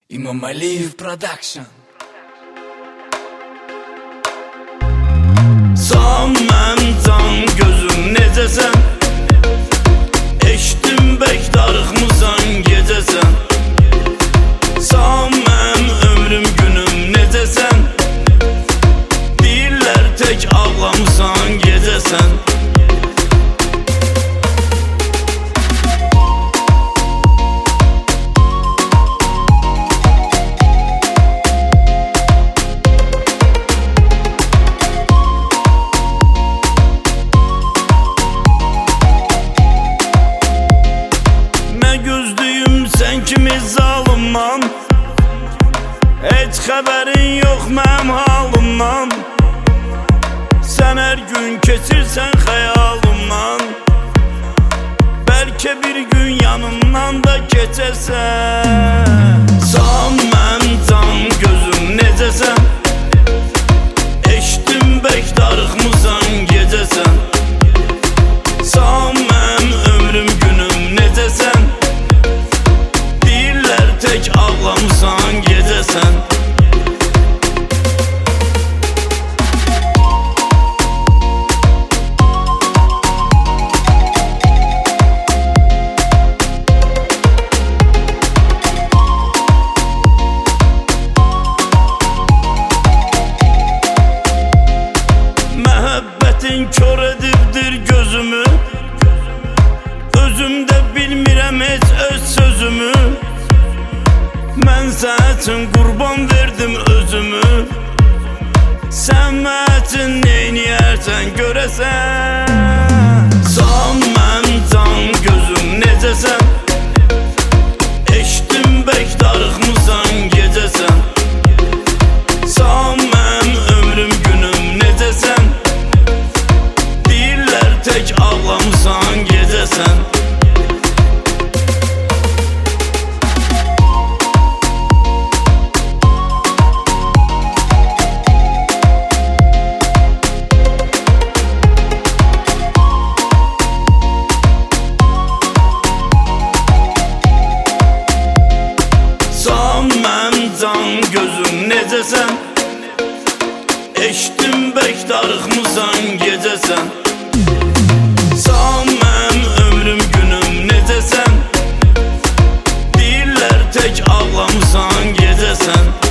İmam Aliyev Production. Sağ mən can gözüm necəsən? Eşdim bək darıxmısan gecəsən. Sağ mən ömrüm günüm necəsən? Deyirlər tək ağlamısan gecəsən. Sən kimi zalımdan, heç xəbərin yox mənim halımdan. Sən hər gün keçirsən xəyalımdan, bəlkə bir gün yanımdan da keçəsən. Sağ mənim can gözüm necəsən? Eşdim bək darıxmısan gecəsən. Sağ mənim ömrüm günüm necəsən? Tək ağlamısan gecəsən. Məhəbbətin kör edibdir gözümü, özümdə bilmirəm heç öz sözümü. Mən sən üçün qurban verdim özümü, sən mən üçün neyniyərsən görəsən. Sağ mənim can gözüm necəsən? Eşdim bək darıxmısan gecəsən. Sağ mənim ömrüm günüm necəsən? Deyirlər tək ağlamısan gecəsən. Can gözüm necəsən? Eşdim bək darıxmısan gecəsən. Sağ mənim ömrüm günüm necəsən? Deyirlər tək ağlamısan gecəsən.